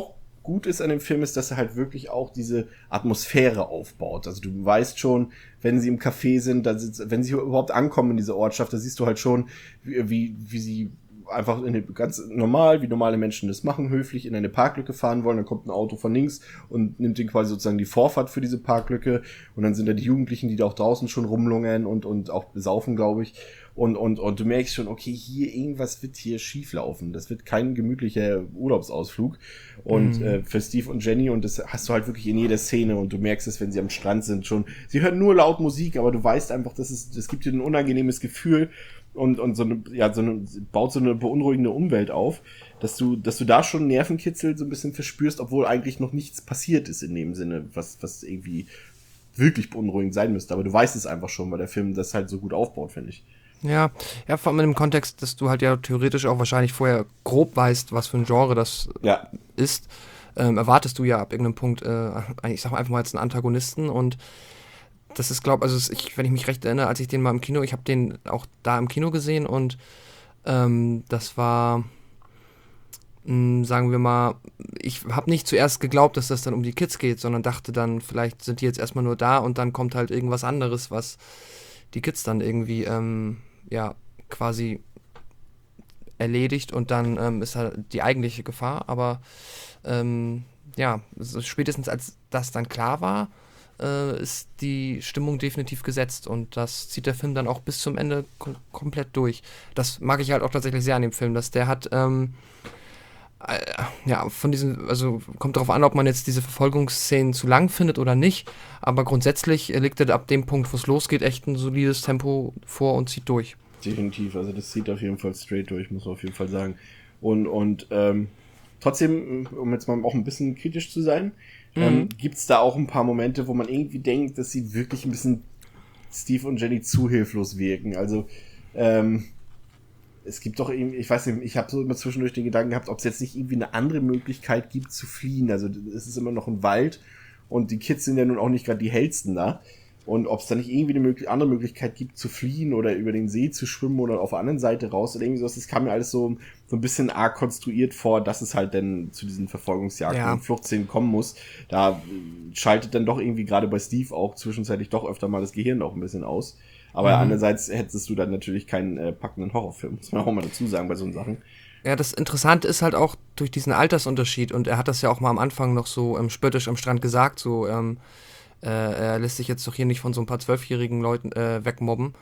gut ist an dem Film, ist, dass er halt wirklich auch diese Atmosphäre aufbaut. Also du weißt schon, wenn sie im Café sind, dann sind, wenn sie überhaupt ankommen in diese Ortschaft, da siehst du halt schon, wie, wie, wie sie einfach in eine, ganz normal, wie normale Menschen das machen, höflich in eine Parklücke fahren wollen, dann kommt ein Auto von links und nimmt den quasi sozusagen die Vorfahrt für diese Parklücke und dann sind da die Jugendlichen, die da auch draußen schon rumlungern und, und auch besaufen, glaube ich. Und, und, und du merkst schon, okay, hier irgendwas wird hier schief laufen. Das wird kein gemütlicher Urlaubsausflug. Und mhm. äh, für Steve und Jenny, und das hast du halt wirklich in jeder Szene, und du merkst es, wenn sie am Strand sind, schon. Sie hören nur laut Musik, aber du weißt einfach, dass es, das gibt dir ein unangenehmes Gefühl und, und so eine, ja, so eine, baut so eine beunruhigende Umwelt auf, dass du, dass du da schon Nervenkitzel so ein bisschen verspürst, obwohl eigentlich noch nichts passiert ist in dem Sinne, was, was irgendwie wirklich beunruhigend sein müsste. Aber du weißt es einfach schon, weil der Film das halt so gut aufbaut, finde ich. Ja, ja, vor allem in dem Kontext, dass du halt ja theoretisch auch wahrscheinlich vorher grob weißt, was für ein Genre das ja. ist, ähm, erwartest du ja ab irgendeinem Punkt, äh, ich sag mal einfach mal jetzt einen Antagonisten und das ist, glaube also ich, wenn ich mich recht erinnere, als ich den mal im Kino, ich habe den auch da im Kino gesehen und ähm, das war, mh, sagen wir mal, ich habe nicht zuerst geglaubt, dass das dann um die Kids geht, sondern dachte dann, vielleicht sind die jetzt erstmal nur da und dann kommt halt irgendwas anderes, was die Kids dann irgendwie ähm, ja, quasi erledigt und dann ähm, ist halt die eigentliche Gefahr, aber ähm, ja, so spätestens als das dann klar war, äh, ist die Stimmung definitiv gesetzt und das zieht der Film dann auch bis zum Ende kom- komplett durch. Das mag ich halt auch tatsächlich sehr an dem Film, dass der hat ähm, äh, ja, von diesen, also kommt darauf an, ob man jetzt diese Verfolgungsszenen zu lang findet oder nicht, aber grundsätzlich legt er ab dem Punkt, wo es losgeht, echt ein solides Tempo vor und zieht durch. Definitiv, also das zieht auf jeden Fall straight durch, muss man auf jeden Fall sagen. Und, und ähm, trotzdem, um jetzt mal auch ein bisschen kritisch zu sein, mhm. ähm, gibt es da auch ein paar Momente, wo man irgendwie denkt, dass sie wirklich ein bisschen Steve und Jenny zu hilflos wirken. Also ähm, es gibt doch irgendwie, ich weiß nicht, ich habe so immer zwischendurch den Gedanken gehabt, ob es jetzt nicht irgendwie eine andere Möglichkeit gibt zu fliehen. Also es ist immer noch ein Wald und die Kids sind ja nun auch nicht gerade die hellsten da. Und ob es da nicht irgendwie eine möglich- andere Möglichkeit gibt zu fliehen oder über den See zu schwimmen oder auf der anderen Seite raus oder irgendwie sowas, das kam mir alles so, so ein bisschen arg konstruiert vor, dass es halt dann zu diesen Verfolgungsjagden ja. und Fluchtszenen kommen muss. Da äh, schaltet dann doch irgendwie gerade bei Steve auch zwischenzeitlich doch öfter mal das Gehirn auch ein bisschen aus. Aber mhm. andererseits hättest du dann natürlich keinen äh, packenden Horrorfilm, muss man auch mal dazu sagen bei so Sachen. Ja, das Interessante ist halt auch durch diesen Altersunterschied und er hat das ja auch mal am Anfang noch so ähm, spöttisch am Strand gesagt, so ähm, äh, er lässt sich jetzt doch hier nicht von so ein paar zwölfjährigen Leuten äh, wegmobben.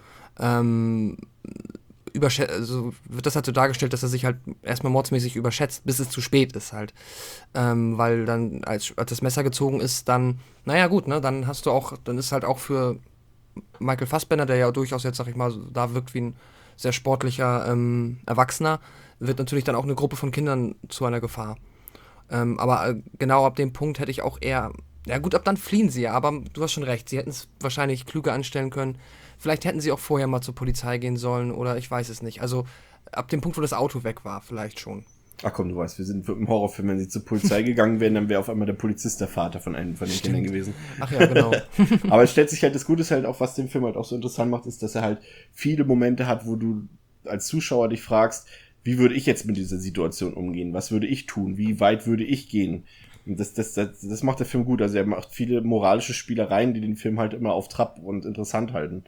Ähm, überschä- also wird das halt so dargestellt, dass er sich halt erstmal mordsmäßig überschätzt, bis es zu spät ist halt. Ähm, weil dann, als, als das Messer gezogen ist, dann, naja gut, ne, dann hast du auch, dann ist halt auch für Michael Fassbender, der ja durchaus jetzt, sag ich mal, da wirkt wie ein sehr sportlicher ähm, Erwachsener, wird natürlich dann auch eine Gruppe von Kindern zu einer Gefahr. Ähm, aber äh, genau ab dem Punkt hätte ich auch eher, ja gut, ab dann fliehen sie ja, aber du hast schon recht, sie hätten es wahrscheinlich klüger anstellen können. Vielleicht hätten sie auch vorher mal zur Polizei gehen sollen oder ich weiß es nicht. Also ab dem Punkt, wo das Auto weg war, vielleicht schon. Ach komm, du weißt, wir sind im Horrorfilm, wenn sie zur Polizei gegangen wären, dann wäre auf einmal der Polizist der Vater von einem von den Stimmt. Kindern gewesen. Ach ja, genau. Aber es stellt sich halt, das Gute ist halt auch, was den Film halt auch so interessant macht, ist, dass er halt viele Momente hat, wo du als Zuschauer dich fragst, wie würde ich jetzt mit dieser Situation umgehen? Was würde ich tun? Wie weit würde ich gehen? Und das, das, das, das macht der Film gut. Also er macht viele moralische Spielereien, die den Film halt immer auf Trab und interessant halten.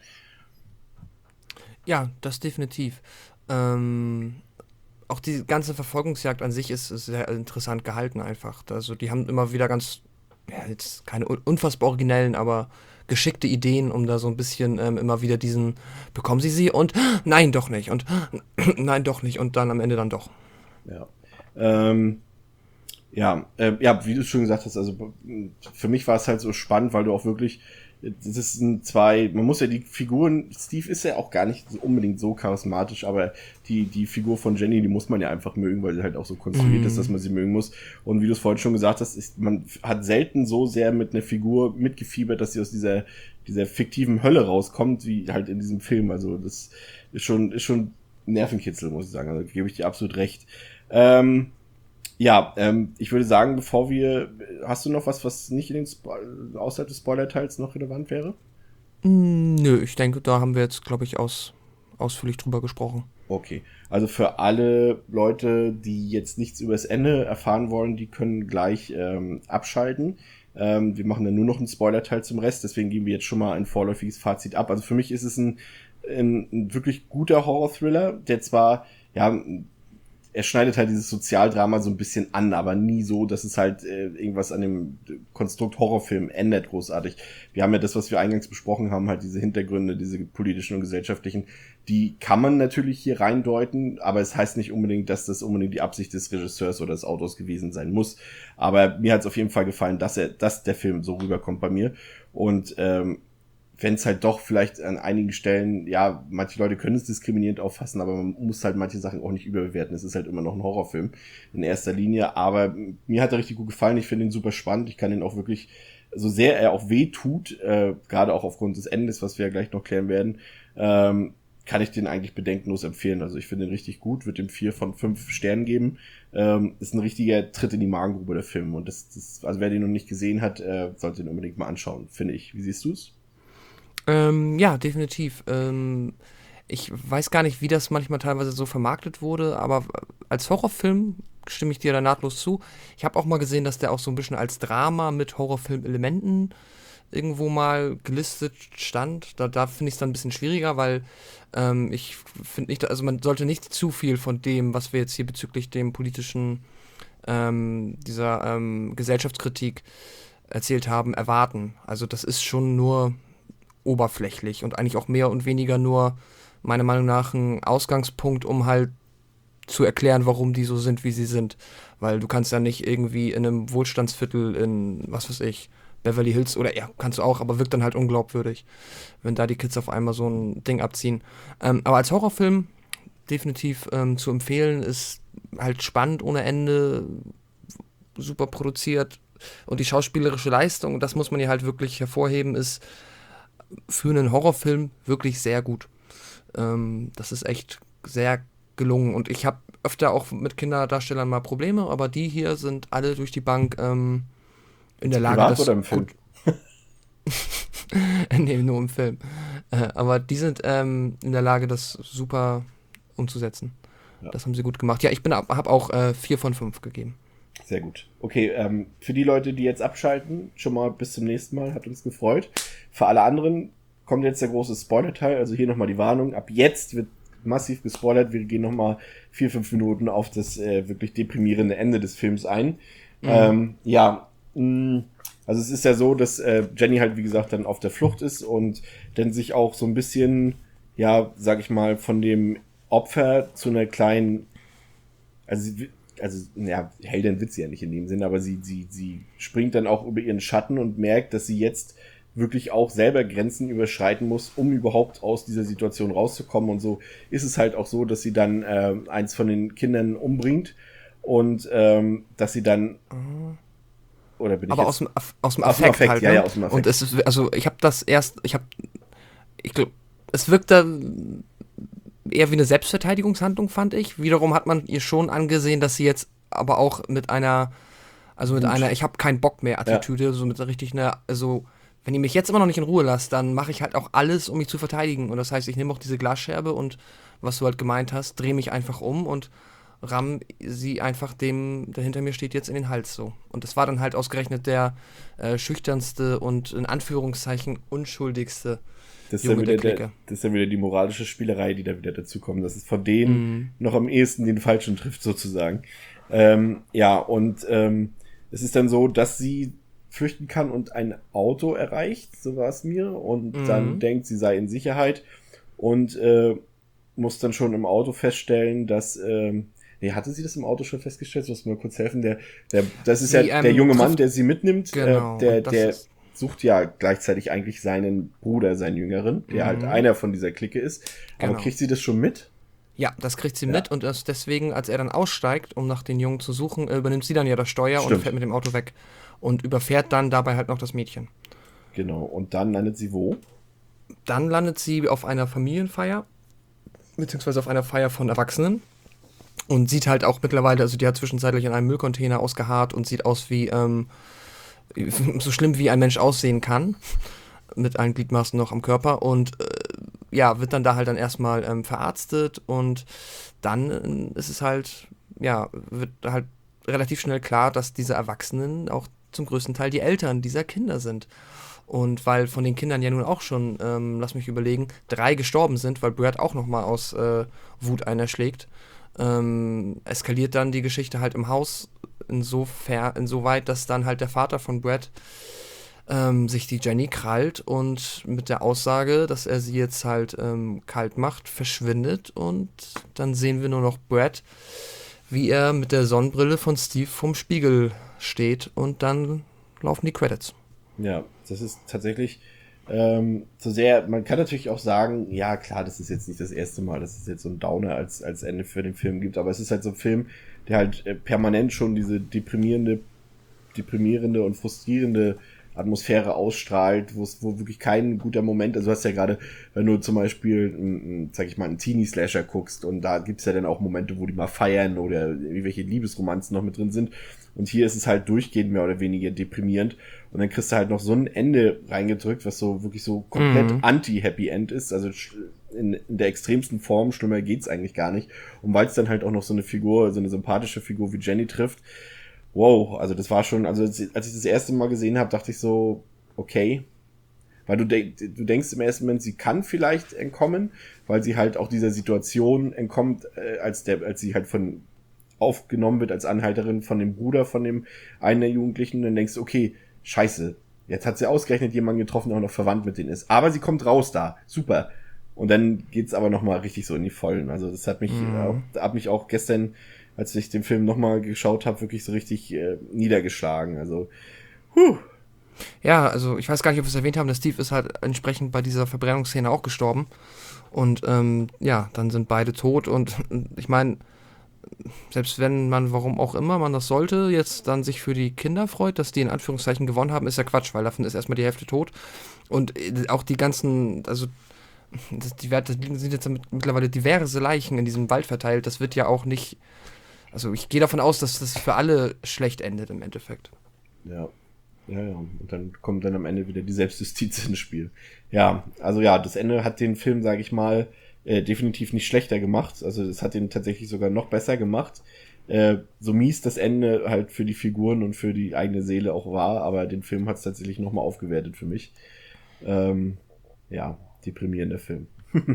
Ja, das definitiv. Ähm, auch die ganze Verfolgungsjagd an sich ist, ist sehr interessant gehalten einfach. Also die haben immer wieder ganz, ja, jetzt keine unfassbar originellen, aber geschickte Ideen, um da so ein bisschen ähm, immer wieder diesen, bekommen sie sie und nein, doch nicht und nein, doch nicht und dann am Ende dann doch. Ja, ähm, ja, äh, ja, wie du schon gesagt hast, also für mich war es halt so spannend, weil du auch wirklich, das sind zwei, man muss ja die Figuren, Steve ist ja auch gar nicht so unbedingt so charismatisch, aber die die Figur von Jenny, die muss man ja einfach mögen, weil sie halt auch so konstruiert mm. ist, dass man sie mögen muss. Und wie du es vorhin schon gesagt hast, ist, man hat selten so sehr mit einer Figur mitgefiebert, dass sie aus dieser dieser fiktiven Hölle rauskommt, wie halt in diesem Film. Also das ist schon ist schon Nervenkitzel, muss ich sagen. Also gebe ich dir absolut recht. Ähm, Ja, ähm, ich würde sagen, bevor wir, hast du noch was, was nicht in den Spo- außerhalb des Spoiler-Teils noch relevant wäre? Mm, nö, ich denke, da haben wir jetzt, glaube ich, aus, ausführlich drüber gesprochen. Okay, also für alle Leute, die jetzt nichts über das Ende erfahren wollen, die können gleich ähm, abschalten. Ähm, wir machen dann nur noch einen Spoiler-Teil zum Rest, deswegen geben wir jetzt schon mal ein vorläufiges Fazit ab. Also für mich ist es ein, ein, ein wirklich guter Horror-Thriller, der zwar, ja, er schneidet halt dieses Sozialdrama so ein bisschen an, aber nie so, dass es halt äh, irgendwas an dem Konstrukt Horrorfilm ändert großartig. Wir haben ja das, was wir eingangs besprochen haben, halt diese Hintergründe, diese politischen und gesellschaftlichen, die kann man natürlich hier reindeuten, aber es heißt nicht unbedingt, dass das unbedingt die Absicht des Regisseurs oder des Autors gewesen sein muss. Aber mir hat es auf jeden Fall gefallen, dass er, dass der Film so rüberkommt bei mir. Und ähm, wenn es halt doch vielleicht an einigen Stellen, ja, manche Leute können es diskriminierend auffassen, aber man muss halt manche Sachen auch nicht überbewerten. Es ist halt immer noch ein Horrorfilm in erster Linie, aber mir hat er richtig gut gefallen. Ich finde ihn super spannend. Ich kann ihn auch wirklich, so sehr er auch weh tut, äh, gerade auch aufgrund des Endes, was wir ja gleich noch klären werden, ähm, kann ich den eigentlich bedenkenlos empfehlen. Also ich finde ihn richtig gut, würde ihm vier von fünf Sternen geben. Ähm, ist ein richtiger Tritt in die Magengrube, der Film. Und das, das also wer den noch nicht gesehen hat, äh, sollte ihn unbedingt mal anschauen, finde ich. Wie siehst du es? Ähm, ja, definitiv. Ähm, ich weiß gar nicht, wie das manchmal teilweise so vermarktet wurde, aber als Horrorfilm stimme ich dir da nahtlos zu. Ich habe auch mal gesehen, dass der auch so ein bisschen als Drama mit Horrorfilm-Elementen irgendwo mal gelistet stand. Da, da finde ich es dann ein bisschen schwieriger, weil ähm, ich finde nicht, also man sollte nicht zu viel von dem, was wir jetzt hier bezüglich dem politischen, ähm, dieser ähm, Gesellschaftskritik erzählt haben, erwarten. Also das ist schon nur oberflächlich und eigentlich auch mehr und weniger nur, meiner Meinung nach, ein Ausgangspunkt, um halt zu erklären, warum die so sind, wie sie sind. Weil du kannst ja nicht irgendwie in einem Wohlstandsviertel in, was weiß ich, Beverly Hills, oder ja, kannst du auch, aber wirkt dann halt unglaubwürdig, wenn da die Kids auf einmal so ein Ding abziehen. Ähm, aber als Horrorfilm definitiv ähm, zu empfehlen, ist halt spannend ohne Ende, super produziert und die schauspielerische Leistung, das muss man hier halt wirklich hervorheben, ist für einen Horrorfilm wirklich sehr gut. Ähm, das ist echt sehr gelungen. Und ich habe öfter auch mit Kinderdarstellern mal Probleme, aber die hier sind alle durch die Bank ähm, in der Lage, Privat das oder im Film? nee, nur im Film. Äh, aber die sind ähm, in der Lage, das super umzusetzen. Ja. Das haben sie gut gemacht. Ja, ich bin habe auch äh, vier von fünf gegeben. Sehr gut. Okay, ähm, für die Leute, die jetzt abschalten, schon mal bis zum nächsten Mal, hat uns gefreut. Für alle anderen kommt jetzt der große Spoiler-Teil, also hier nochmal die Warnung. Ab jetzt wird massiv gespoilert. Wir gehen nochmal vier, fünf Minuten auf das äh, wirklich deprimierende Ende des Films ein. Mhm. Ähm, ja, mh, also es ist ja so, dass äh, Jenny halt, wie gesagt, dann auf der Flucht ist und dann sich auch so ein bisschen, ja, sag ich mal, von dem Opfer zu einer kleinen, also sie, also, ja, Heldin wird sie ja nicht in dem Sinne, aber sie, sie, sie springt dann auch über ihren Schatten und merkt, dass sie jetzt wirklich auch selber Grenzen überschreiten muss, um überhaupt aus dieser Situation rauszukommen. Und so ist es halt auch so, dass sie dann äh, eins von den Kindern umbringt und ähm, dass sie dann oder bin ich aber jetzt, aus dem, aus dem aus dem Affekt, Affekt halt, ja, ne? ja, aus dem Affekt. Und es ist, also ich habe das erst, ich habe, ich glaube, es wirkt dann eher wie eine Selbstverteidigungshandlung, fand ich. Wiederum hat man ihr schon angesehen, dass sie jetzt aber auch mit einer, also mit Gut. einer, ich habe keinen Bock mehr Attitüde, ja. So mit richtig einer, also wenn ihr mich jetzt immer noch nicht in Ruhe lasst, dann mache ich halt auch alles, um mich zu verteidigen. Und das heißt, ich nehme auch diese Glasscherbe und was du halt gemeint hast, drehe mich einfach um und ramm sie einfach dem, der hinter mir steht, jetzt in den Hals so. Und das war dann halt ausgerechnet der äh, schüchternste und in Anführungszeichen unschuldigste Das ist, ja wieder der, das ist ja wieder die moralische Spielerei, die da wieder dazukommt. Das ist von denen mm. noch am ehesten den Falschen trifft, sozusagen. Ähm, ja, und ähm, es ist dann so, dass sie flüchten kann und ein Auto erreicht, so war es mir, und mm. dann denkt, sie sei in Sicherheit und äh, muss dann schon im Auto feststellen, dass ähm, nee, hatte sie das im Auto schon festgestellt? Du musst mir kurz helfen. Der, der, das ist sie, ja der ähm, junge Mann, der sie mitnimmt. Genau, äh, der der sucht ja gleichzeitig eigentlich seinen Bruder, seinen Jüngeren, der mhm. halt einer von dieser Clique ist. Genau. Aber kriegt sie das schon mit? Ja, das kriegt sie ja. mit und das deswegen, als er dann aussteigt, um nach den Jungen zu suchen, übernimmt sie dann ja das Steuer Stimmt. und fährt mit dem Auto weg und überfährt dann dabei halt noch das Mädchen. Genau, und dann landet sie wo? Dann landet sie auf einer Familienfeier, beziehungsweise auf einer Feier von Erwachsenen und sieht halt auch mittlerweile, also die hat zwischenzeitlich in einem Müllcontainer ausgeharrt und sieht aus wie, ähm, so schlimm wie ein Mensch aussehen kann, mit allen Gliedmaßen noch am Körper und äh, ja, wird dann da halt dann erstmal ähm, verarztet und dann äh, ist es halt, ja, wird halt relativ schnell klar, dass diese Erwachsenen auch zum größten Teil die Eltern dieser Kinder sind. Und weil von den Kindern ja nun auch schon, ähm, lass mich überlegen, drei gestorben sind, weil Brad auch nochmal aus äh, Wut einen erschlägt, ähm, eskaliert dann die Geschichte halt im Haus insofern, insoweit, dass dann halt der Vater von Brad ähm, sich die Jenny krallt und mit der Aussage, dass er sie jetzt halt ähm, kalt macht, verschwindet und dann sehen wir nur noch Brad, wie er mit der Sonnenbrille von Steve vom Spiegel steht und dann laufen die Credits. Ja, das ist tatsächlich ähm, so sehr, man kann natürlich auch sagen, ja klar, das ist jetzt nicht das erste Mal, dass es jetzt so ein Downer als, als Ende für den Film gibt, aber es ist halt so ein Film, der halt äh, permanent schon diese deprimierende, deprimierende und frustrierende Atmosphäre ausstrahlt, wo es, wo wirklich kein guter Moment, also du hast ja gerade, wenn du zum Beispiel, m, sag ich mal, einen Teenie-Slasher guckst und da gibt's ja dann auch Momente, wo die mal feiern oder irgendwelche Liebesromanzen noch mit drin sind und hier ist es halt durchgehend mehr oder weniger deprimierend und dann kriegst du halt noch so ein Ende reingedrückt, was so wirklich so komplett Mhm. anti-Happy End ist, also in, in der extremsten Form, schlimmer geht's eigentlich gar nicht und weil es dann halt auch noch so eine Figur, so eine sympathische Figur wie Jenny trifft, wow, also das war schon, also als ich das erste Mal gesehen habe, dachte ich so, okay, weil du, de- du denkst im ersten Moment, sie kann vielleicht entkommen, weil sie halt auch dieser Situation entkommt, äh, als der, als sie halt von aufgenommen wird als Anhalterin von dem Bruder von dem einen der Jugendlichen, und dann denkst du, okay, scheiße, jetzt hat sie ausgerechnet jemanden getroffen, der auch noch verwandt mit denen ist, aber sie kommt raus da, super. Und dann geht's aber nochmal richtig so in die Vollen. Also das hat mich, Mhm. auch, hat mich auch gestern, als ich den Film nochmal geschaut habe, wirklich so richtig äh, niedergeschlagen. Also, huh. Ja, also ich weiß gar nicht, ob wir es erwähnt haben, der Steve ist halt entsprechend bei dieser Verbrennungsszene auch gestorben. Und ähm, ja, dann sind beide tot und ich meine, selbst wenn man, warum auch immer man das sollte, jetzt dann sich für die Kinder freut, dass die in Anführungszeichen gewonnen haben, ist ja Quatsch, weil davon ist erstmal die Hälfte tot. Und äh, auch die ganzen, also das, die Werte sind jetzt mit, mittlerweile diverse Leichen in diesem Wald verteilt. Das wird ja auch nicht, also ich gehe davon aus, dass das für alle schlecht endet im Endeffekt. Ja. Ja, ja. Und dann kommt dann am Ende wieder die Selbstjustiz ins Spiel. Ja, also ja, das Ende hat den Film, sage ich mal, äh, definitiv nicht schlechter gemacht. Also das hat ihn tatsächlich sogar noch besser gemacht. Äh, so mies das Ende halt für die Figuren und für die eigene Seele auch war, aber den Film hat es tatsächlich nochmal aufgewertet für mich. Ähm, ja, deprimierender Film.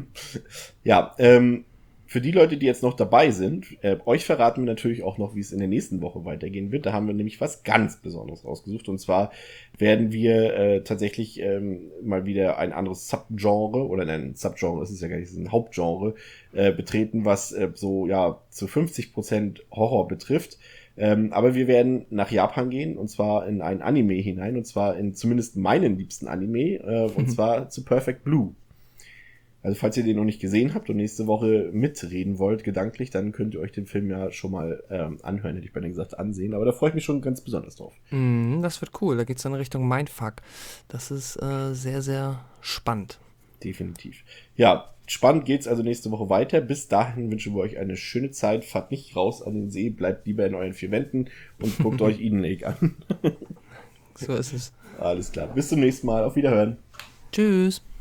Ja, ähm, für die Leute, die jetzt noch dabei sind, äh, euch verraten wir natürlich auch noch, wie es in der nächsten Woche weitergehen wird. Da haben wir nämlich was ganz Besonderes rausgesucht. Und zwar werden wir äh, tatsächlich ähm, mal wieder ein anderes Subgenre, oder nein, Subgenre ist es ja gar nicht, es ist ein Hauptgenre, äh, betreten, was äh, so ja zu fünfzig Prozent Horror betrifft. Ähm, aber wir werden nach Japan gehen, und zwar in ein Anime hinein, und zwar in zumindest meinen liebsten Anime, äh, und zwar zu Perfect Blue. Also falls ihr den noch nicht gesehen habt und nächste Woche mitreden wollt, gedanklich, dann könnt ihr euch den Film ja schon mal ähm, anhören, hätte ich bei denen gesagt, ansehen. Aber da freue ich mich schon ganz besonders drauf. Mm, das wird cool, da geht's dann Richtung Mindfuck. Das ist äh, sehr, sehr spannend. Definitiv. Ja, spannend geht's also nächste Woche weiter. Bis dahin wünschen wir euch eine schöne Zeit. Fahrt nicht raus an den See, bleibt lieber in euren vier Wänden und guckt euch Eden Lake an. So ist es. Alles klar. Bis zum nächsten Mal. Auf Wiederhören. Tschüss.